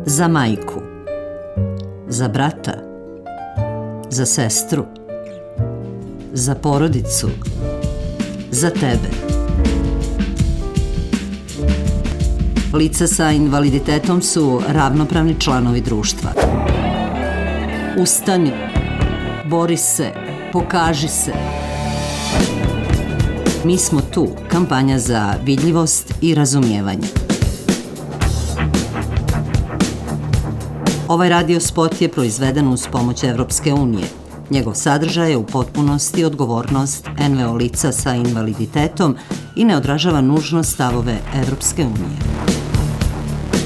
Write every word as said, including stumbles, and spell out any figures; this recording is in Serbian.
Za majku, za brata, za sestru, za porodicu, za tebe. Lica sa invaliditetom su ravnopravni članovi društva. Ustani, bori se, pokaži se. Mi smo tu, kampanja za vidljivost i razumijevanje. Ovaj radio spot je proizveden uz pomoć Evropske unije. Njegov sadržaj je u potpunosti odgovornost en ve o lica sa invaliditetom i ne odražava nužno stavove Evropske unije.